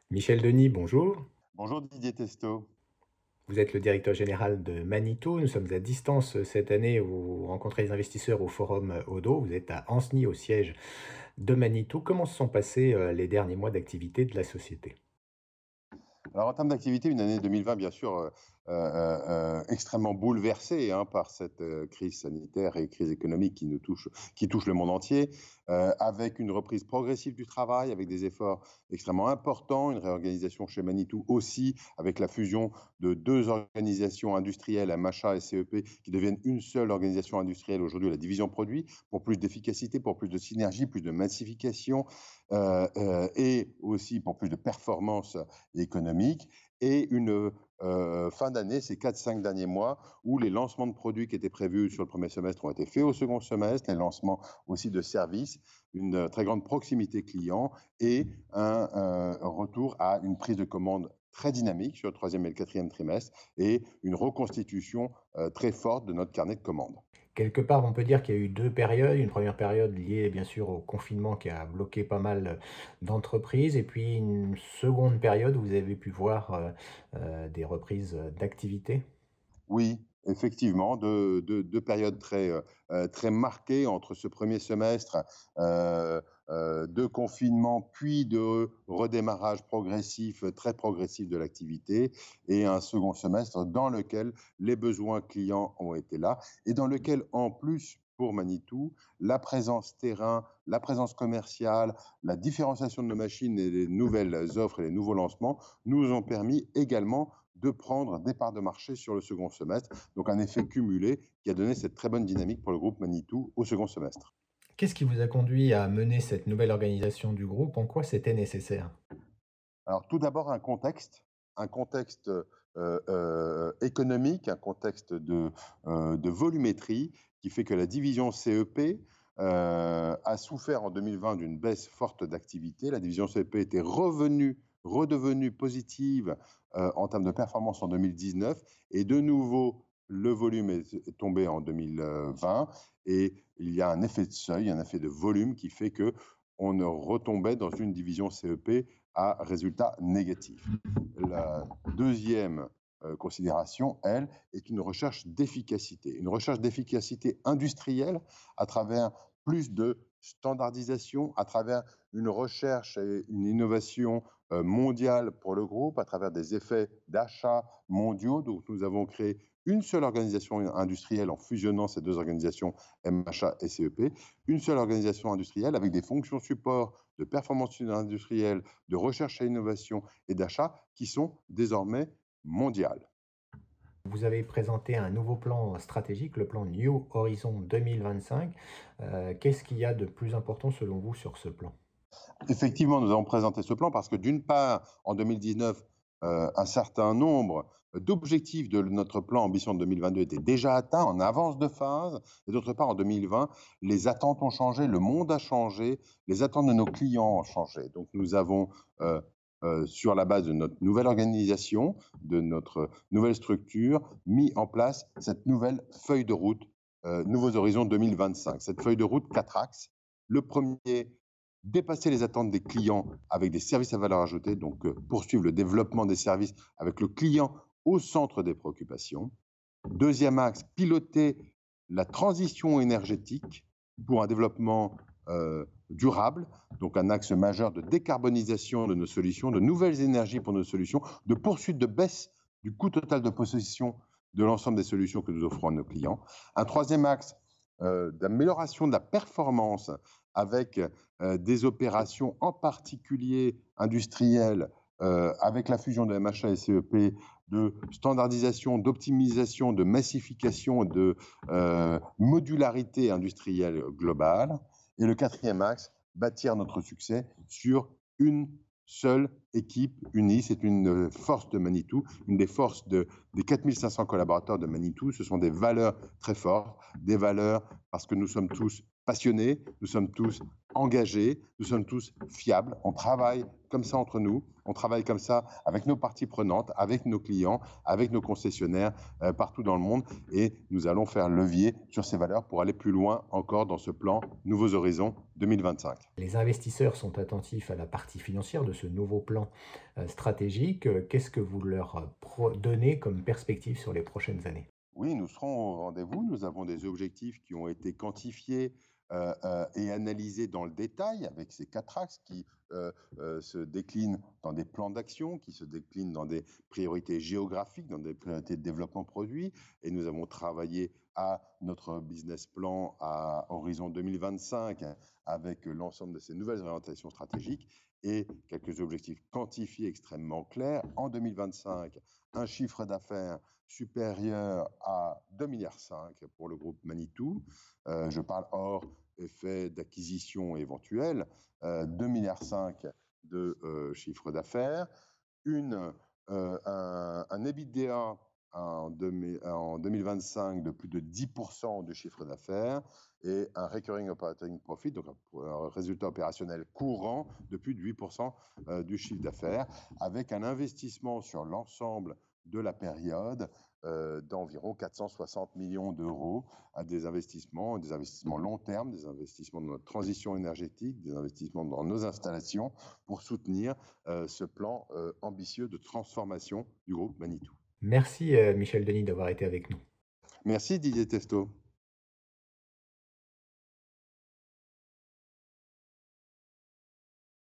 Michel Denis, bonjour. Bonjour Didier Testo. Vous êtes le directeur général de Manitou. Nous sommes à distance cette année où vous rencontrez les investisseurs au forum Odo. Vous êtes à Ancenis, au siège de Manitou. Comment se sont passés les derniers mois d'activité de la société? Alors en termes d'activité, une année 2020 bien sûr extrêmement bouleversée par cette crise sanitaire et crise économique qui touche le monde entier, avec une reprise progressive du travail, avec des efforts extrêmement importants, une réorganisation chez Manitou aussi, avec la fusion de deux organisations industrielles, MHA et CEP, qui deviennent une seule organisation industrielle aujourd'hui, la division produit, pour plus d'efficacité, pour plus de synergie, plus de massification, et aussi pour plus de performance économique, et une fin d'année, ces 4-5 derniers mois, où les lancements de produits qui étaient prévus sur le premier semestre ont été faits au second semestre, les lancements aussi de services, une très grande proximité client et un retour à une prise de commande très dynamique sur le troisième et le quatrième trimestre, et une reconstitution très forte de notre carnet de commandes. Quelque part, on peut dire qu'il y a eu deux périodes. Une première période liée bien sûr au confinement qui a bloqué pas mal d'entreprises, et puis une seconde période où vous avez pu voir des reprises d'activité. Oui, effectivement, deux périodes très marquées entre ce premier semestre de confinement, puis de redémarrage progressif, très progressif de l'activité, et un second semestre dans lequel les besoins clients ont été là et dans lequel, en plus, pour Manitou, la présence terrain, la présence commerciale, la différenciation de nos machines et les nouvelles offres et les nouveaux lancements nous ont permis également de prendre des parts de marché sur le second semestre. Donc un effet cumulé qui a donné cette très bonne dynamique pour le groupe Manitou au second semestre. Qu'est-ce qui vous a conduit à mener cette nouvelle organisation du groupe? En quoi c'était nécessaire? Alors tout d'abord un contexte économique, un contexte de volumétrie qui fait que la division CEP a souffert en 2020 d'une baisse forte d'activité. La division CEP était redevenue positive en termes de performance en 2019, et de nouveau le volume est tombé en 2020, et il y a un effet de seuil, un effet de volume qui fait que on retombait dans une division CEP à résultat négatif. La deuxième considération, elle, est une recherche d'efficacité industrielle à travers plus de standardisation, à travers une recherche et une innovation mondiale pour le groupe, à travers des effets d'achat mondiaux. Donc nous avons créé une seule organisation industrielle en fusionnant ces deux organisations, MHA et CEP, une seule organisation industrielle avec des fonctions support de performance industrielle, de recherche et innovation et d'achat qui sont désormais mondiales. Vous avez présenté un nouveau plan stratégique, le plan New Horizon 2025. Qu'est-ce qu'il y a de plus important selon vous sur ce plan? Effectivement, nous avons présenté ce plan parce que d'une part, en 2019, un certain nombre d'objectifs de notre plan Ambition de 2022 étaient déjà atteints en avance de phase, et d'autre part, en 2020, les attentes ont changé, le monde a changé, les attentes de nos clients ont changé. Donc nous avons, sur la base de notre nouvelle organisation, de notre nouvelle structure, mis en place cette nouvelle feuille de route, Nouveaux Horizons 2025. Cette feuille de route, 4 axes. Le premier, dépasser les attentes des clients avec des services à valeur ajoutée, donc poursuivre le développement des services avec le client au centre des préoccupations. Deuxième axe, piloter la transition énergétique pour un développement durable, donc un axe majeur de décarbonisation de nos solutions, de nouvelles énergies pour nos solutions, de poursuite de baisse du coût total de possession de l'ensemble des solutions que nous offrons à nos clients. Un troisième axe d'amélioration de la performance avec des opérations en particulier industrielles, avec la fusion de MHA et CEP, de standardisation, d'optimisation, de massification, de modularité industrielle globale. Et le quatrième axe, bâtir notre succès sur une seule équipe unie. C'est une force de Manitou, une des forces des 4500 collaborateurs de Manitou. Ce sont des valeurs très fortes, des valeurs parce que nous sommes tous passionnés, nous sommes tous engagés, nous sommes tous fiables. On travaille comme ça entre nous, on travaille comme ça avec nos parties prenantes, avec nos clients, avec nos concessionnaires partout dans le monde, et nous allons faire levier sur ces valeurs pour aller plus loin encore dans ce plan Nouveaux Horizons 2025. Les investisseurs sont attentifs à la partie financière de ce nouveau plan plan stratégique. Qu'est-ce que vous leur donnez comme perspective sur les prochaines années? Oui, nous serons au rendez-vous. Nous avons des objectifs qui ont été quantifiés et analysés dans le détail avec ces 4 axes qui se déclinent dans des plans d'action, qui se déclinent dans des priorités géographiques, dans des priorités de développement produit. Et nous avons travaillé à notre business plan à horizon 2025 avec l'ensemble de ces nouvelles orientations stratégiques et quelques objectifs quantifiés extrêmement clairs. En 2025, un chiffre d'affaires supérieur à 2,5 milliards pour le groupe Manitou. Je parle hors effet d'acquisition éventuelle, 2,5 milliards de chiffre d'affaires, un EBITDA en 2025 de plus de 10% du chiffre d'affaires et un recurring operating profit, donc un résultat opérationnel courant de plus de 8% du chiffre d'affaires, avec un investissement sur l'ensemble de la période d'environ 460 millions d'euros à des investissements long terme, des investissements dans notre transition énergétique, des investissements dans nos installations pour soutenir ce plan ambitieux de transformation du groupe Manitou. Merci Michel Denis d'avoir été avec nous. Merci Didier Testo.